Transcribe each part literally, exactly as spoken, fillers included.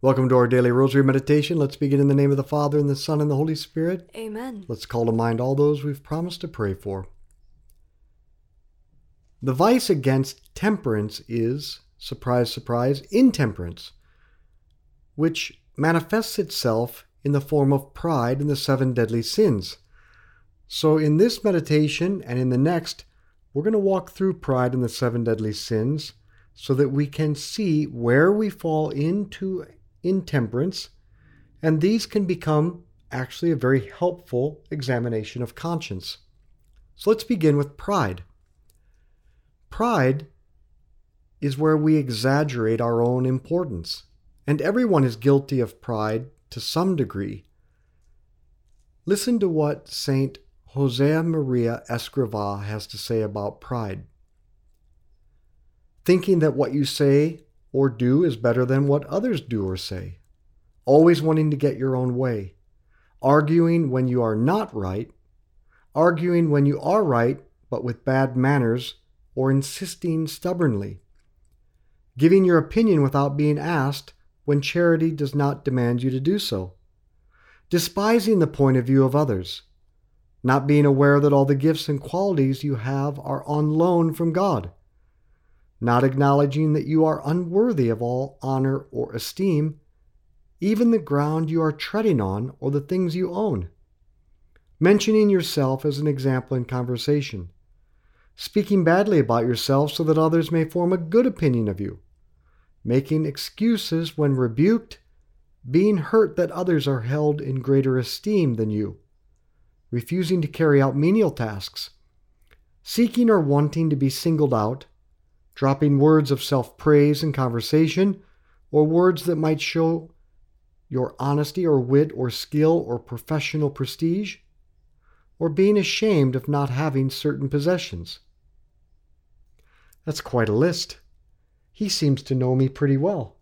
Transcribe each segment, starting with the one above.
Welcome to our daily rosary meditation. Let's begin in the name of the Father, and the Son, and the Holy Spirit. Amen. Let's call to mind all those we've promised to pray for. The vice against temperance is, surprise, surprise, intemperance, which manifests itself in the form of pride and the seven deadly sins. So in this meditation and in the next, we're going to walk through pride and the seven deadly sins so that we can see where we fall into intemperance, and these can become actually a very helpful examination of conscience. So let's begin with pride. Pride is where we exaggerate our own importance, and everyone is guilty of pride to some degree. Listen to what Saint Josemaria Escrivá has to say about pride. Thinking that what you say or do is better than what others do or say, always wanting to get your own way, arguing when you are not right, arguing when you are right but with bad manners, or insisting stubbornly, giving your opinion without being asked when charity does not demand you to do so, despising the point of view of others, not being aware that all the gifts and qualities you have are on loan from God, not acknowledging that you are unworthy of all honor or esteem, even the ground you are treading on or the things you own, mentioning yourself as an example in conversation, speaking badly about yourself so that others may form a good opinion of you, making excuses when rebuked, being hurt that others are held in greater esteem than you, refusing to carry out menial tasks, seeking or wanting to be singled out, dropping words of self-praise in conversation, or words that might show your honesty or wit or skill or professional prestige, or being ashamed of not having certain possessions. That's quite a list. He seems to know me pretty well.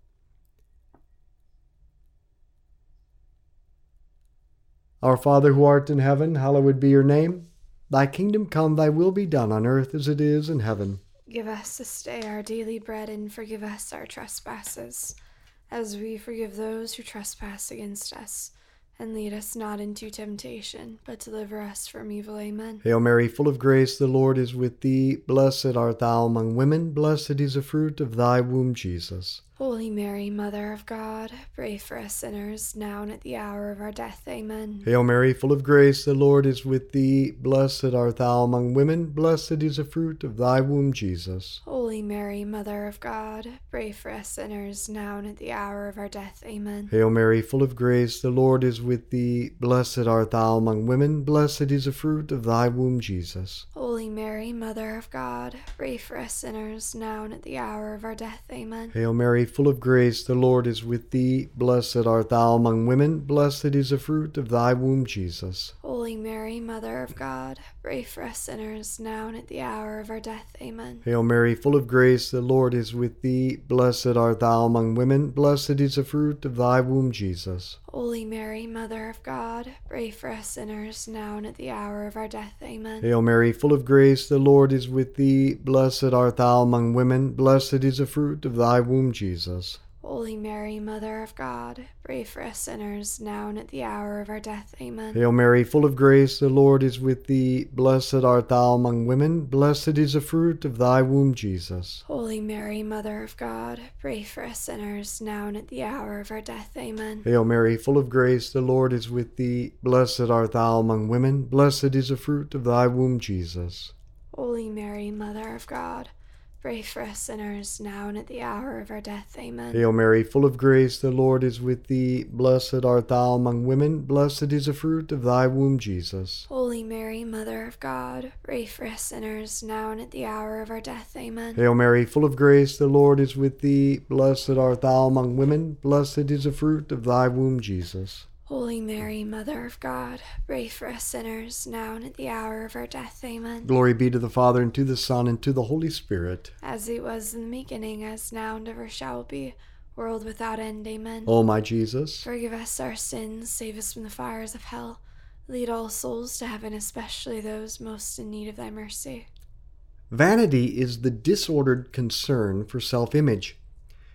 Our Father who art in heaven, hallowed be your name. Thy kingdom come, thy will be done on earth as it is in heaven. Give us this day our daily bread, and forgive us our trespasses, as we forgive those who trespass against us. And lead us not into temptation, but deliver us from evil. Amen. Hail Mary, full of grace, the Lord is with thee. Blessed art thou among women. Blessed is the fruit of thy womb, Jesus. Holy Mary, Mother of God, pray for us sinners, now and at the hour of our death. Amen. Hail Mary, full of grace, the Lord is with thee. Blessed art thou among women. Blessed is the fruit of thy womb, Jesus. Holy Mary, Mother of God, pray for us sinners, now and at the hour of our death. Amen. Hail Mary, full of grace, the Lord is with thee. Blessed art thou among women. Blessed is the fruit of thy womb, Jesus. Holy Mary, Mother of God, pray for us sinners, now and at the hour of our death. Amen. Hail Mary, full of grace, the Lord is with thee. Blessed art thou among women. Blessed is the fruit of thy womb, Jesus. Holy Mary, Mother of God, pray for us sinners, now and at the hour of our death. Amen. Hail Mary, full of grace, the Lord is with thee. Blessed art thou among women. Blessed is the fruit of thy womb, Jesus. Holy Mary, Mother of God, pray for us sinners, now and at the hour of our death. Amen. Hail Mary, full of grace, the Lord is with thee. Blessed art thou among women. Blessed is the fruit of thy womb, Jesus. Holy Mary, Mother of God, pray for us sinners, now and at the hour of our death. Amen. Hail Mary, full of grace, the Lord is with thee. Blessed art thou among women. Blessed is the fruit of thy womb, Jesus. Holy Mary, Mother of God, pray for us sinners, now and at the hour of our death. Amen. Hail Mary, full of grace, the Lord is with thee. Blessed art thou among women. Blessed is the fruit of thy womb, Jesus. Holy Mary, Mother of God, pray for us sinners, now and at the hour of our death. Amen. Hail Mary, full of grace, the Lord is with thee. Blessed art thou among women. Blessed is the fruit of thy womb, Jesus. Holy Mary, Mother of God, pray for us sinners, now and at the hour of our death. Amen. Hail Mary, full of grace, the Lord is with thee. Blessed art thou among women. Blessed is the fruit of thy womb, Jesus. Holy Mary, Mother of God, pray for us sinners, now and at the hour of our death. Amen. Glory be to the Father, and to the Son, and to the Holy Spirit. As it was in the beginning, as now and ever shall be, world without end. Amen. O my Jesus, forgive us our sins, save us from the fires of hell. Lead all souls to heaven, especially those most in need of thy mercy. vanity is the disordered concern for self-image.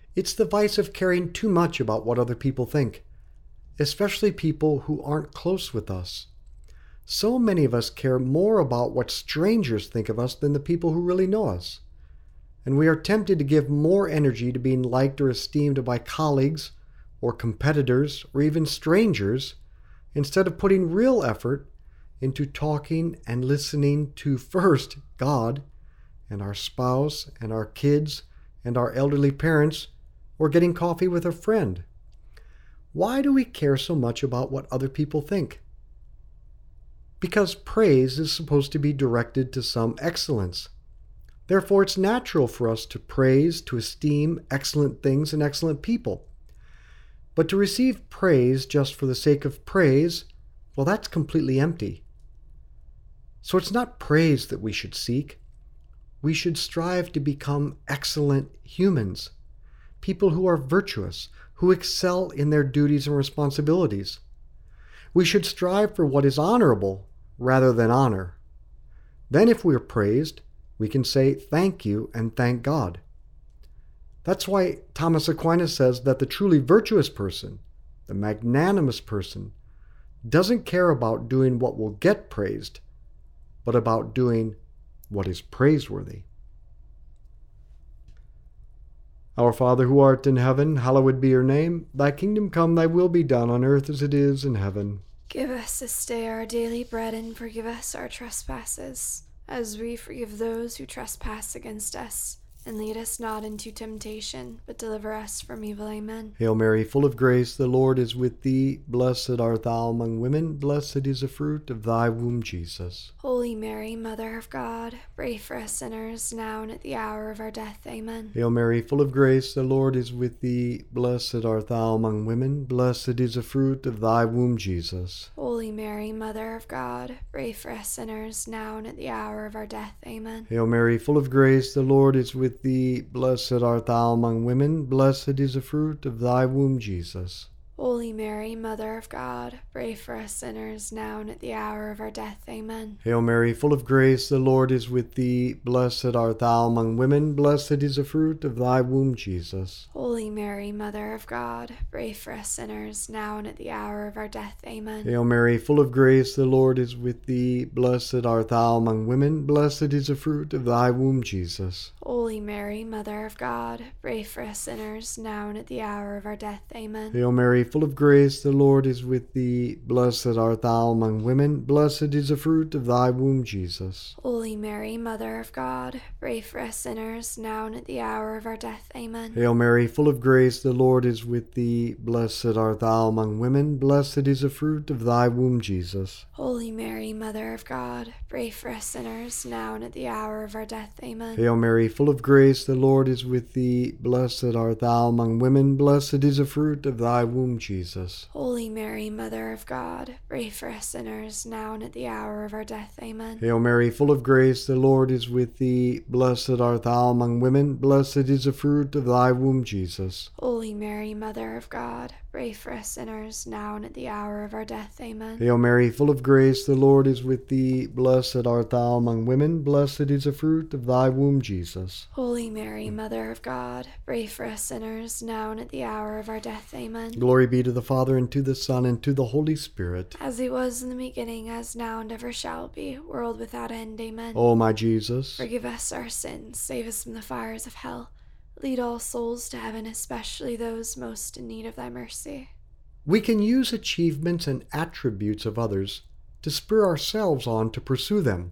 It's the vice of caring too much about what other people think, especially people who aren't close with us. So many of us care more about what strangers think of us than the people who really know us. And we are tempted to give more energy to being liked or esteemed by colleagues or competitors or even strangers instead of putting real effort into talking and listening to first God and our spouse and our kids and our elderly parents, or getting coffee with a friend. Why do we care so much about what other people think? Because praise is supposed to be directed to some excellence. Therefore, it's natural for us to praise, to esteem excellent things and excellent people. But to receive praise just for the sake of praise, well, that's completely empty. So it's not praise that we should seek. We should strive to become excellent humans, people who are virtuous, who excel in their duties and responsibilities. We should strive for what is honorable rather than honor. Then if we are praised, we can say thank you and thank God. That's why Thomas Aquinas says that the truly virtuous person, the magnanimous person, doesn't care about doing what will get praised, but about doing what is praiseworthy. Our Father who art in heaven, hallowed be your name. Thy kingdom come, thy will be done on earth as it is in heaven. Give us this day our daily bread, and forgive us our trespasses, as we forgive those who trespass against us. And lead us not into temptation, but deliver us from evil. Amen. Hail Mary, full of grace, the Lord is with thee. Blessed art thou among women. Blessed is the fruit of thy womb, Jesus. Holy Mary, Mother of God, pray for us sinners, now and at the hour of our death. Amen. Hail Mary, full of grace, the Lord is with thee. Blessed art thou among women. Blessed is the fruit of thy womb, Jesus. Holy Mary, Mother of God, pray for us sinners, now and at the hour of our death. Amen. Hail Mary, full of grace, the Lord is with thee. Blessed art thou among women. Blessed is the fruit of thy womb, Jesus. Holy Mary, Mother of God, pray for us sinners, now and at the hour of our death. Amen. Hail Mary, full of grace, the Lord is with thee. Blessed art thou among women. Blessed is the fruit of thy womb, Jesus. Holy Mary, Mother of God, pray for us sinners, now and at the hour of our death. Amen. Hail Mary, full of grace, the Lord is with thee. Blessed art thou among women. Blessed is the fruit of thy womb, Jesus. Holy Mary, Mother of God, pray for us sinners, now and at the hour of our death. Amen. Hail Mary, full of grace, the Lord is with thee. Blessed art thou among women. Blessed is the fruit of thy womb, Jesus. Holy Mary, Mother of God, pray for us sinners, now and at the hour of our death. Amen. Hail Mary, full of grace, the Lord is with thee. Blessed art thou among women. Blessed is the fruit of thy womb, Jesus. Holy Mary, Mother of God, pray for us sinners, now and at the hour of our death. Amen. Hail Mary, full of grace, the Lord is with thee. Blessed art thou among women. Blessed is the fruit of thy womb, Jesus. Holy Mary, Mother of God, pray for us sinners, now and at the hour of our death. Amen. Hail Mary, full of grace, the Lord is with thee. Blessed art thou among women. Blessed is the fruit of thy womb, Jesus. Holy Mary, Mother of God, pray for us sinners, now and at the hour of our death. Amen. Hail Mary, full of grace, the Lord is with thee. Blessed art thou among women. Blessed is the fruit of thy womb, Jesus. Holy Mary, Mother of God, pray for us sinners, now and at the hour of our death. Amen. Glory be to the Father, and to the Son, and to the Holy Spirit. As it was in the beginning, as now, and ever shall be, world without end. Amen. O my Jesus, forgive us our sins, save us from the fires of hell. Lead all souls to heaven, especially those most in need of thy mercy. We can use achievements and attributes of others to spur ourselves on to pursue them.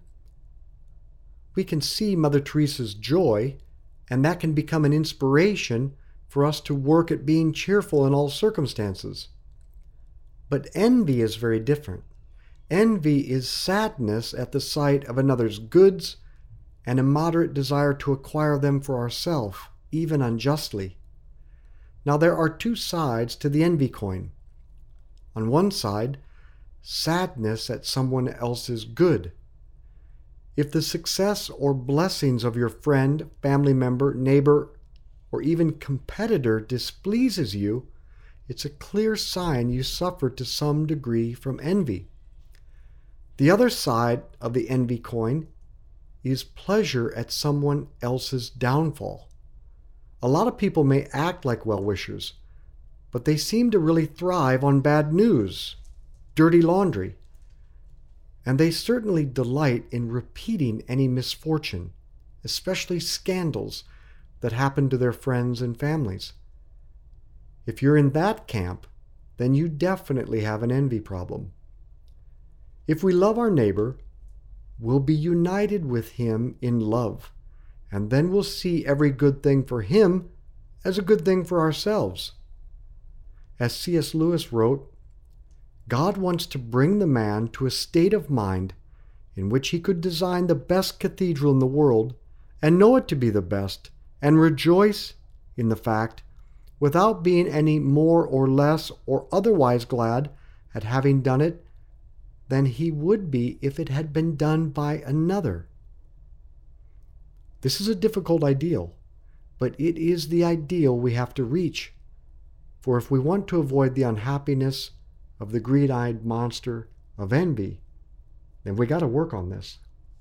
We can see Mother Teresa's joy, and that can become an inspiration for us to work at being cheerful in all circumstances. But envy is very different. Envy is sadness at the sight of another's goods and immoderate desire to acquire them for ourselves, even unjustly. Now there are two sides to the envy coin. On one side, sadness at someone else's good. If the success or blessings of your friend, family member, neighbor, or even competitor displeases you, it's a clear sign you suffer to some degree from envy. The other side of the envy coin is pleasure at someone else's downfall. A lot of people may act like well-wishers, but they seem to really thrive on bad news, dirty laundry. And they certainly delight in repeating any misfortune, especially scandals that happen to their friends and families. If you're in that camp, then you definitely have an envy problem. If we love our neighbor, we'll be united with him in love, and then we'll see every good thing for him as a good thing for ourselves. As C S Lewis wrote, God wants to bring the man to a state of mind in which he could design the best cathedral in the world and know it to be the best and rejoice in the fact without being any more or less or otherwise glad at having done it than he would be if it had been done by another. This is a difficult ideal, but it is the ideal we have to reach. For if we want to avoid the unhappiness of the greed-eyed monster of envy, then we got to work on this.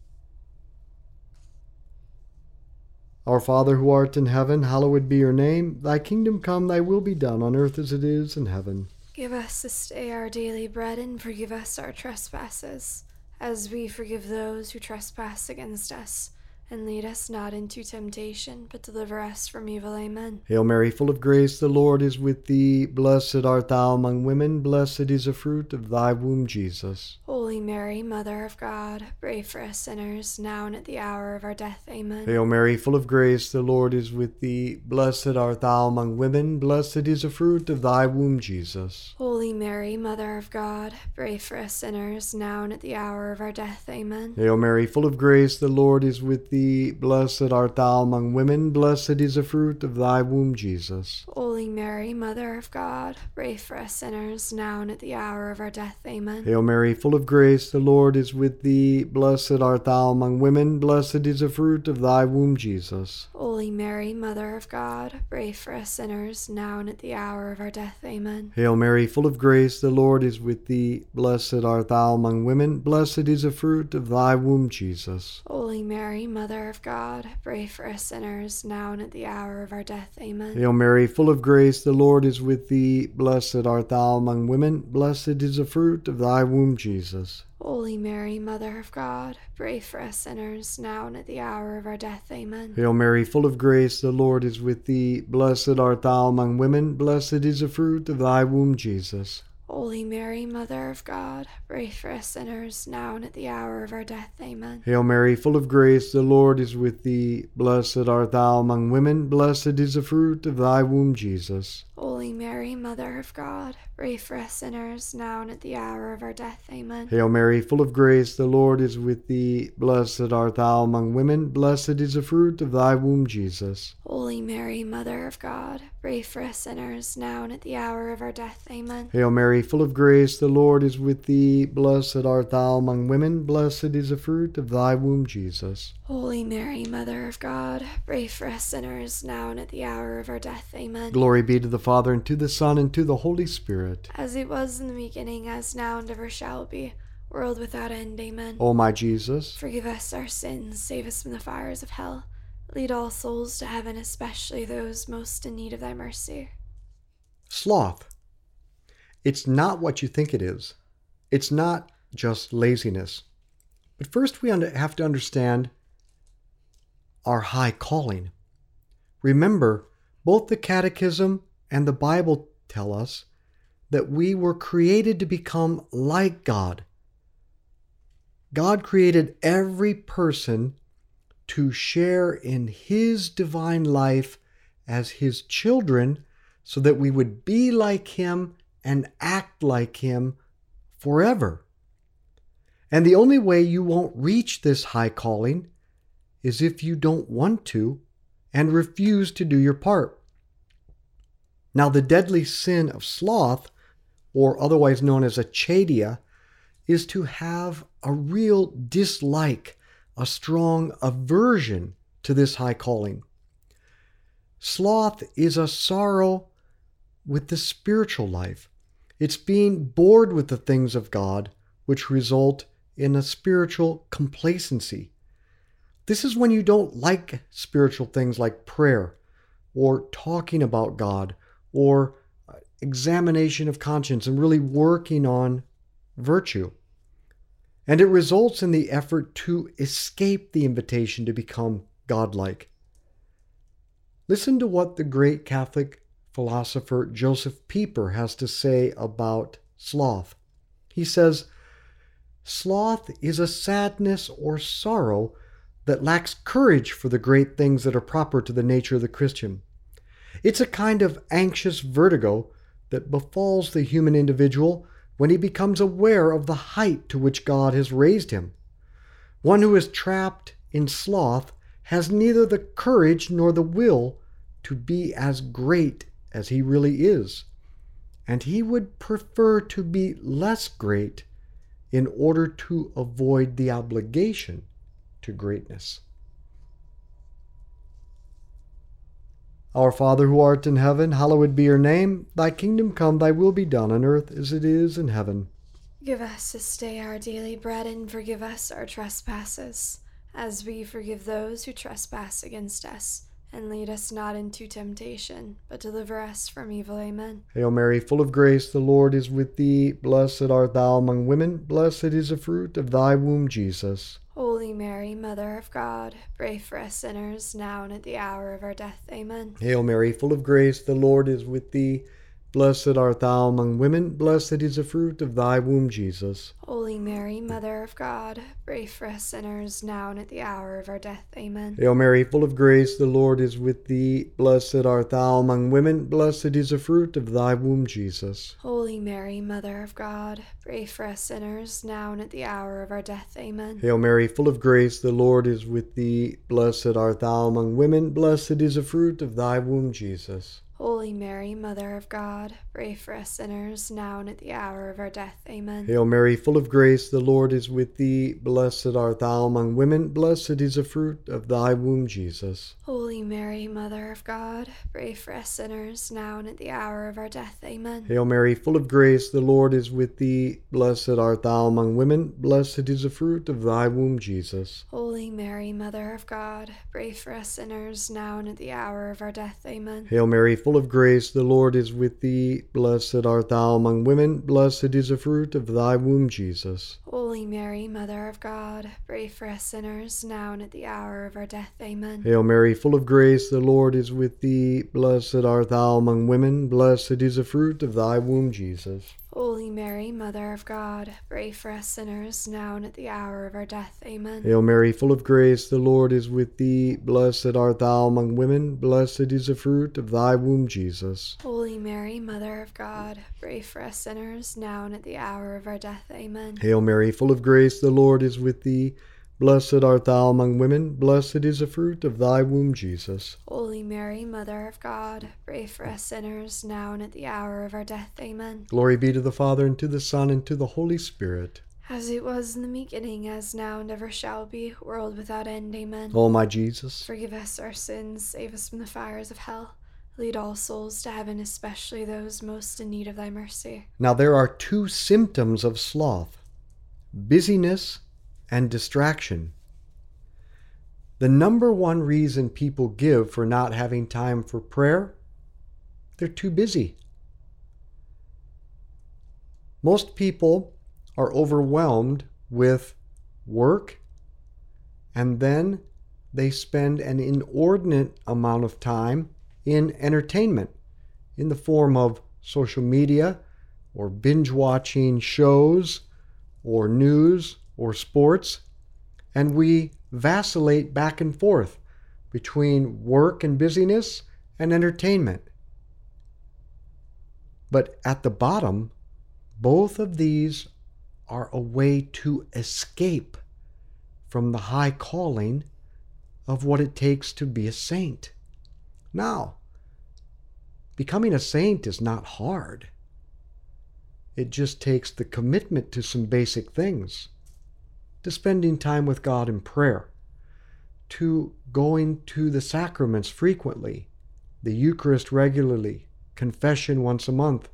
Our Father who art in heaven, hallowed be your name. Thy kingdom come, thy will be done on earth as it is in heaven. Give us this day our daily bread, and forgive us our trespasses, as we forgive those who trespass against us. And lead us not into temptation, but deliver us from evil. Amen. Hail Mary, full of grace, the Lord is with thee. Blessed art thou among women, blessed is the fruit of thy womb, Jesus. Holy Mary, Mother of God, pray for us sinners, now and at the hour of our death. Amen. Hail Mary, full of grace, the Lord is with thee. Blessed art thou among women, blessed is the fruit of thy womb, Jesus. Holy Mary, Mother of God, pray for us sinners, now and at the hour of our death. Amen. Hail Mary, full of grace, the Lord is with thee. Blessed art thou among women, blessed is the fruit of thy womb, Jesus. Holy Mary, Mother of God, pray for us sinners, now and at the hour of our death. Amen. Hail Mary, full of grace, the Lord is with thee. Blessed art thou among women, blessed is the fruit of thy womb, Jesus. Holy Mary, Mother of God, pray for us sinners, now and at the hour of our death. Amen. Hail Mary, full of grace, the Lord is with thee. Blessed art thou among women, blessed is the fruit of thy womb, Jesus. Holy Mary, Mother of God, pray for us sinners, now and at the hour of our death. Amen. Hail Mary, full of grace, the Lord is with thee. Blessed art thou among women, blessed is the fruit of thy womb, Jesus. Holy Mary, Mother of God, pray for us sinners, now and at the hour of our death. Amen. Hail Mary, full of grace, the Lord is with thee. Blessed art thou among women, blessed is the fruit of thy womb, Jesus. Holy Mary, Mother of God, pray for us sinners, now and at the hour of our death. Amen. Hail Mary, full of grace, the Lord is with thee. Blessed art thou among women, blessed is the fruit of thy womb, Jesus. Holy Mary, Mother of God, pray for us sinners, now and at the hour of our death. Amen. Hail Mary, full of grace, the Lord is with thee. Blessed art thou among women, blessed is the fruit of thy womb, Jesus. Holy Mary, Mother of God, pray for us sinners, now and at the hour of our death. Amen. Hail Mary, full of grace, the Lord is with thee. Blessed art thou among women, blessed is the fruit of thy womb, Jesus. Holy Mary, Mother of God, pray for us sinners, now and at the hour of our death. Amen. Glory be to the Father, and to the Son, and to the Holy Spirit. As it was in the beginning, as now, and ever shall be, world without end. Amen. O my Jesus, forgive us our sins, save us from the fires of hell. Lead all souls to heaven, especially those most in need of thy mercy. Sloth. It's not what you think it is. It's not just laziness. But first we have to understand our high calling. Remember, both the Catechism and the Bible tell us that we were created to become like God. God created every person to share in His divine life as His children so that we would be like Him and act like Him forever. And the only way you won't reach this high calling is if you don't want to and refuse to do your part. Now, the deadly sin of sloth, or otherwise known as acedia, is to have a real dislike, a strong aversion to this high calling. Sloth is a sorrow with the spiritual life. It's being bored with the things of God, which result in a spiritual complacency. This is when you don't like spiritual things like prayer, or talking about God, or examination of conscience, and really working on virtue. And it results in the effort to escape the invitation to become godlike. Listen to what the great Catholic philosopher Joseph Pieper has to say about sloth. He says, "Sloth is a sadness or sorrow that lacks courage for the great things that are proper to the nature of the Christian. It's a kind of anxious vertigo that befalls the human individual when he becomes aware of the height to which God has raised him. One who is trapped in sloth has neither the courage nor the will to be as great as he really is, and he would prefer to be less great in order to avoid the obligation to greatness." Our Father who art in heaven, hallowed be your name. Thy kingdom come, thy will be done on earth as it is in heaven. Give us this day our daily bread, and forgive us our trespasses, as we forgive those who trespass against us. And lead us not into temptation, but deliver us from evil. Amen. Hail Mary, full of grace, the Lord is with thee. Blessed art thou among women. Blessed is the fruit of thy womb, Jesus. Holy Mary, Mother of God, pray for us sinners, now and at the hour of our death. Amen. Hail Mary, full of grace, the Lord is with thee. Blessed art thou among women. Blessed is the fruit of thy womb, Jesus. Holy Mary, Mother of God, pray for us sinners, now and at the hour of our death. Amen. Hail Mary, full of grace, the Lord is with thee. Blessed art thou among women. Blessed is the fruit of thy womb, Jesus. Holy Mary, Mother of God, pray for us sinners, now and at the hour of our death. Amen. Hail Mary, full of grace, the Lord is with thee. Blessed art thou among women. Blessed is the fruit of thy womb, Jesus. Holy Mary, Mother of God, pray for us sinners, now and at the hour of our death. Amen. Hail Mary, full of grace, the Lord is with thee. Blessed art thou among women. Blessed is the fruit of thy womb, Jesus. Holy Mary, Mother of God, pray for us sinners, now and at the hour of our death. Amen. Hail Mary, full of grace, the Lord is with thee. Blessed art thou among women. Blessed is the fruit of thy womb, Jesus. Holy Mary, Mother of God, pray for us sinners, now and at the hour of our death. Amen. Hail Mary, full of grace, the Lord is with thee. Blessed art thou among women. Blessed is the fruit of thy womb, Jesus. Holy Mary, Mother of God, pray for us sinners, now and at the hour of our death. Amen. Hail Mary, full of grace, the Lord is with thee. Blessed art thou among women. Blessed is the fruit of thy womb, Jesus. Holy Mary, Mother of God, pray for us sinners, now and at the hour of our death. Amen. Hail Mary, full of grace, the Lord is with thee. Blessed art thou among women. Blessed is the fruit of thy womb, Jesus. Holy Mary, Mother of God, pray for us sinners, now and at the hour of our death. Amen. Hail Mary, full of grace, the Lord is with thee. Blessed art thou among women. Blessed is the fruit of thy womb, Jesus. Holy Mary, Mother of God, pray for us sinners, now and at the hour of our death. Amen. Glory be to the Father, and to the Son, and to the Holy Spirit. As it was in the beginning, as now, and ever shall be, world without end. Amen. O my Jesus, forgive us our sins, save us from the fires of hell. Lead all souls to heaven, especially those most in need of thy mercy. Now there are two symptoms of sloth: busyness and distraction. The number one reason people give for not having time for prayer: they're too busy. Most people are overwhelmed with work, and then they spend an inordinate amount of time in entertainment in the form of social media or binge watching shows or news or sports, and we vacillate back and forth between work and busyness and entertainment. But at the bottom, both of these are a way to escape from the high calling of what it takes to be a saint. Now, becoming a saint is not hard. It just takes the commitment to some basic things, to spending time with God in prayer, to going to the sacraments frequently, the Eucharist regularly, confession once a month.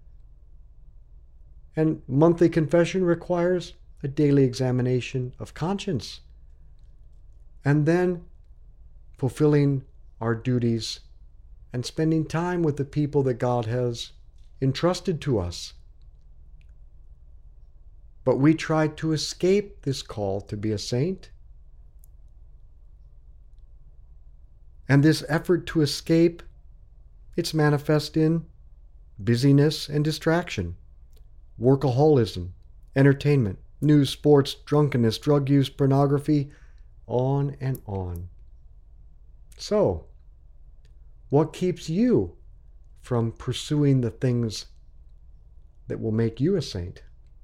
And monthly confession requires a daily examination of conscience. And then fulfilling our duties and spending time with the people that God has entrusted to us. But we try to escape this call to be a saint. And this effort to escape, it's manifest in busyness and distraction, workaholism, entertainment, news, sports, drunkenness, drug use, pornography, on and on. So, what keeps you from pursuing the things that will make you a saint?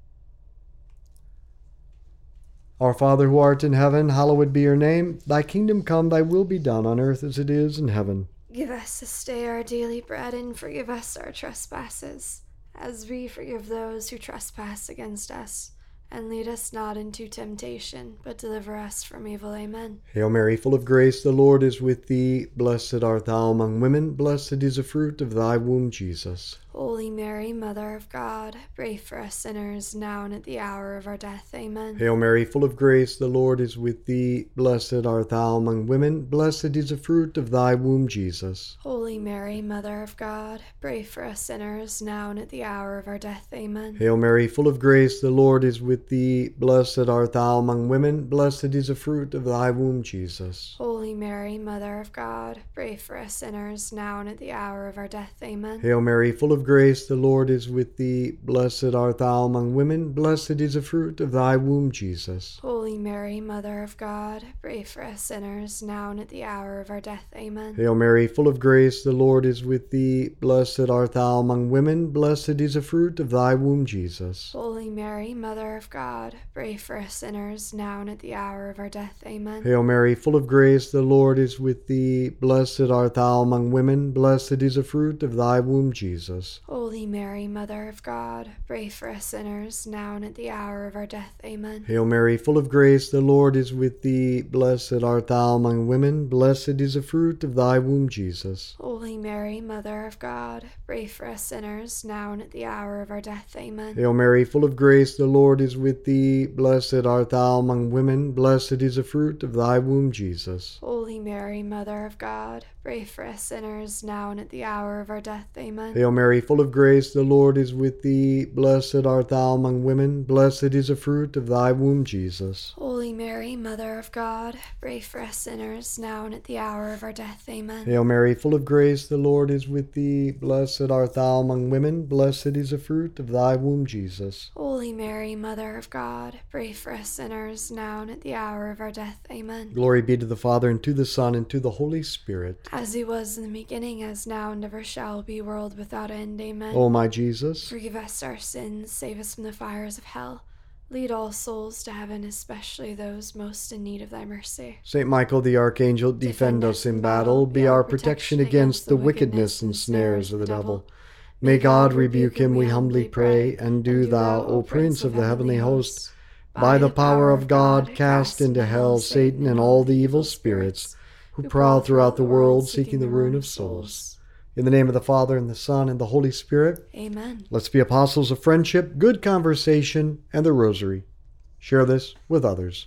Our Father who art in heaven, hallowed be your name. Thy kingdom come, thy will be done on earth as it is in heaven. Give us this day our daily bread, and forgive us our trespasses, as we forgive those who trespass against us. And lead us not into temptation, but deliver us from evil. Amen. Hail Mary, full of grace, the Lord is with thee. Blessed art thou among women, blessed is the fruit of thy womb, Jesus. Holy Mary, Mother of God, pray for us sinners, now and at the hour of our death. Amen. Hail Mary, full of grace, the Lord is with thee. Blessed art thou among women, blessed is the fruit of thy womb, Jesus. Holy Mary, Mother of God, pray for us sinners, now and at the hour of our death. Amen. Hail Mary, full of grace, the Lord is with thee. Blessed art thou among women, blessed is the fruit of thy womb, Jesus. Holy Mary, Mother of God, pray for us sinners, now and at the hour of our death. Amen. Hail Mary, full of grace, the Lord is with thee. Blessed art thou among women, blessed is the fruit of thy womb, Jesus. Holy Mary, Mother of God, pray for us sinners, now and at the hour of our death. Amen. Hail Mary, full of grace, the Lord is with thee. Blessed art thou among women, blessed is the fruit of thy womb, Jesus. Holy Mary, Mother of God, pray for us sinners, now and at the hour of our death. Amen. Hail Mary, full of grace, the Lord is with thee. Blessed art thou among women, blessed is the fruit of thy womb, Jesus. Holy Mary, Mother of God, pray for us sinners, now and at the hour of our death. Amen. Hail Mary, full of grace, the Lord is with thee. Blessed art thou among women, blessed is the fruit of thy womb, Jesus. Holy Mary, Mother of God, pray for us sinners, now and at the hour of our death. Amen. Hail Mary, full of grace, the Lord is with thee. Blessed art thou among women, blessed is the fruit of thy womb, Jesus. Holy Mary, Mother of God, pray for us sinners, now and at the hour of our death. Amen. Hail Mary, full of grace, the Lord is with thee. Blessed art thou among women, blessed is the fruit of thy womb, Jesus. Holy Mary, Mother of God, pray for us sinners, now and at the hour of our death. Amen. Hail Mary, full of grace, the Lord is with thee. Blessed art thou among women, blessed is the fruit of thy womb, Jesus. Holy Mary, Mother of God, pray for us sinners, now and at the hour of our death. Amen. Glory be to the Father, and to the Son, and to the Holy Spirit. As he was in the beginning, as now, and ever shall be, world without end. Amen. O my Jesus, forgive us our sins, save us from the fires of hell. Lead all souls to heaven, especially those most in need of thy mercy. Saint Michael the Archangel, defend us in battle. Be our protection against the wickedness and snares of the devil. May God rebuke him, we humbly pray. And do thou, O Prince of the heavenly host, by the power of God, cast into hell Satan and all the evil spirits who prowl throughout the world, seeking the ruin of souls. In the name of the Father, and the Son, and the Holy Spirit. Amen. Let's be apostles of friendship, good conversation, and the rosary. Share this with others.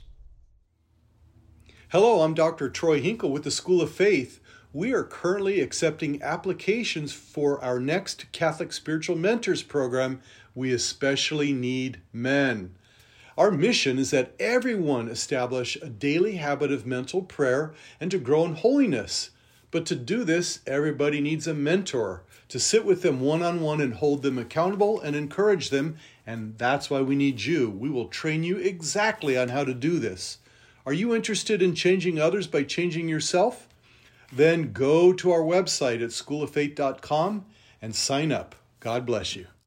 Hello, I'm Doctor Troy Hinkle with the School of Faith. We are currently accepting applications for our next Catholic Spiritual Mentors program. We especially need men. Our mission is that everyone establish a daily habit of mental prayer and to grow in holiness. But to do this, everybody needs a mentor to sit with them one-on-one and hold them accountable and encourage them. And that's why we need you. We will train you exactly on how to do this. Are you interested in changing others by changing yourself? Then go to our website at school of faith dot com and sign up. God bless you.